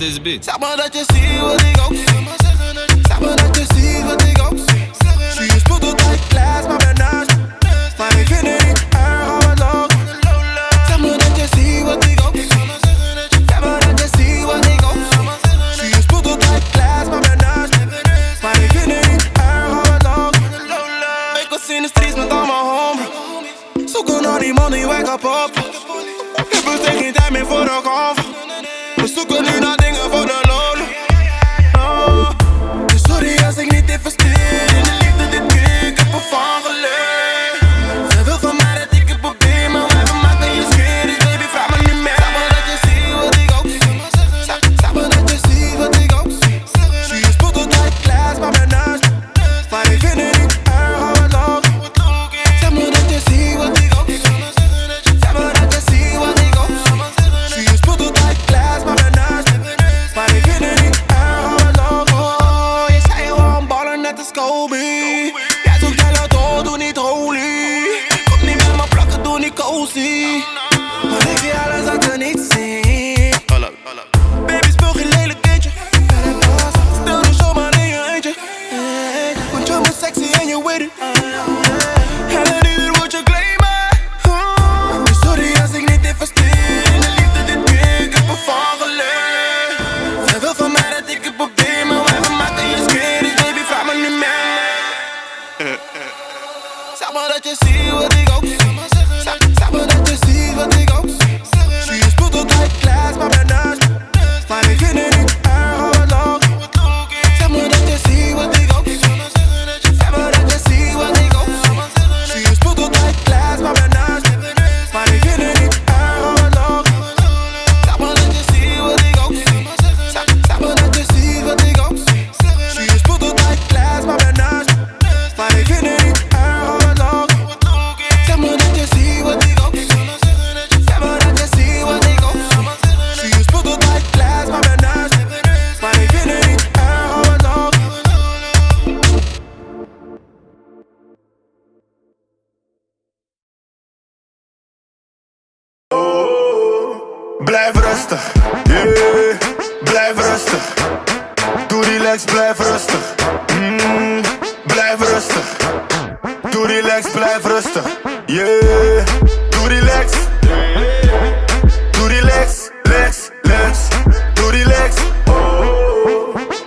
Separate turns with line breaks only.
deze beat.
Zeg maar dat je ziet wat ik ook zie. Zeg maar dat je ziet wat ik ook zie. Zie je spoed tot uit klas, maar ben naast me. Maar ik vind het niet erg al wat loopt. Zeg maar dat je ziet wat ik ook zie. Zeg maar dat je ziet wat ik ook zie. Zie je spoed tot uit klas, maar ben naast me. Maar ik vind het niet erg al wat loopt. Ik was in de streets met al mijn homies. Zoeken naar die money, wake up op. Ik heb dus geen tijd meer voor de golf. We zoeken nu naar dingen voor de lol. Oh, dus sorry als ik niet investeer in de liefde dit keer, ik heb ervan geleerd. Zij wil van mij dat ik het probeer, maar wij maken je scheer, dus baby vraag me niet meer. Zeg maar dat je ziet wat ik ook zie. Zeg maar dat je ziet wat ik ook zie. Zie je spot tot uit klas, maar ben naast me. Maar ik vind het niet erg al wat loopt. Zeg maar dat je ziet wat ik ook zie. Zeg maar dat je ziet wat ik ook zie. Zie je spot tot uit klas, maar ben naast me. Maar ik vind het niet erg al wat loopt. Oh, je zei gewoon ballen net als Kobe. Jij zoekt jij laat door, doe niet holy. Kom niet met mijn plakken, doe niet cozy. Want ik zie alles dat er niet zien. Baby, speel geen lelijk kindje. Stel de show maar in je eentje. Want je bent sexy en je weet het. En ieder wordt je claimen. Dus sorry als ik niet investeer in de liefde dit keer, ik heb ervan geleerd. Zij wil van mij dat ik het probeer, maar wij maken je scheer, dus baby vraag me niet meer. Zeg maar dat je ziet wat ik ook zie. Zeg maar dat je ziet wat ik ook zie. Zie je spoed tot uit klas, maar ben naast me. Maar ik vind het niet erg al wat loopt. Zeg maar dat je ziet wat ik ook zie. Zeg maar dat je ziet wat ik ook zie. Zie je spoed tot uit klas, maar ben naast me. Maar ik vind het niet erg al wat loopt. Zeg maar dat je ziet wat ik ook zie. Zeg maar dat je ziet wat ik ook zie. Zie je spoed tot uit klas, maar ben naast me. Maar ik vind het niet erg al wat loopt. Zeg maar dat je ziet wat ik ook zie. Zeg maar dat je ziet wat ik ook zie. Zie je spoed tot uit klas, maar ben naast me. Maar ik vind het niet erg al wat loopt.
Blijf rustig, yeah. Blijf rustig. Doe relax, blijf rustig. Blijf rustig. Doe relax, blijf rustig. Yeah. Doe relax.